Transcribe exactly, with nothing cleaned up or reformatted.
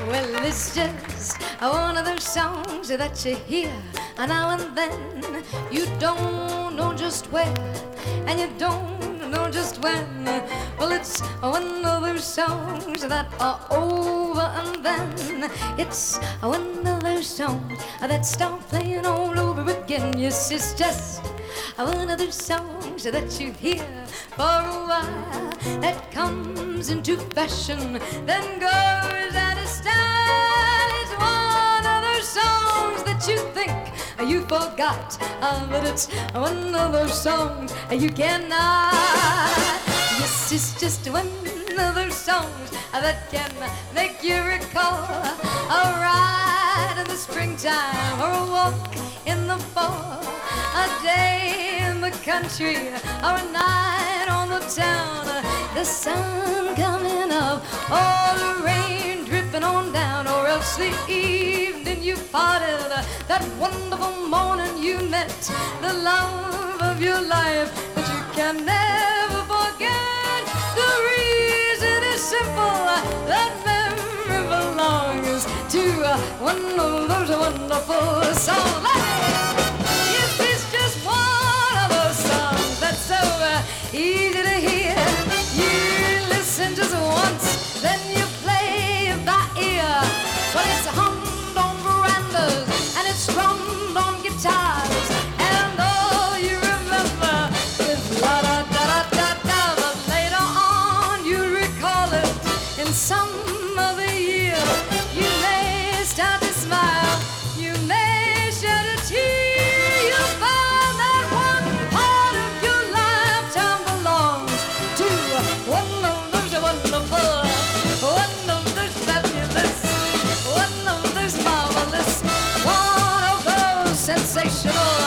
Well, it's just one of those songs that you hear now and then. You don't know just where, and you don't know just when. Well, it's one of those songs that are over and then. It's one of those songs that start playing all over again. Yes, it's just one of those songs that you hear for a while, that comes into fashion, then goes out of style. It's one of those songs that you think you forgot, uh, but it's one of those songs you cannot. Yes, it's just one of those songs that can make you recall a ride in the springtime or a walk in the fall, a day in the country or a night on the town, the sun coming up or the rain dripping on down, or else the evening you parted, that wonderful morning you met the love of your life that you can never forget. The reason is simple, that memory belongs to one of those wonderful songs. Yes, it's just one of those songs that's so uh, easy to hear. You listen just once, then you play it by ear. But it's hummed on verandas and it's strummed on guitars, and all you remember is la da da da da da. But later on you recall it in some other year. You may start to smile, you may shed a tear. You find that one part of your lifetime belongs to one of those wonderful, one of those fabulous, one of those marvelous, one of those sensational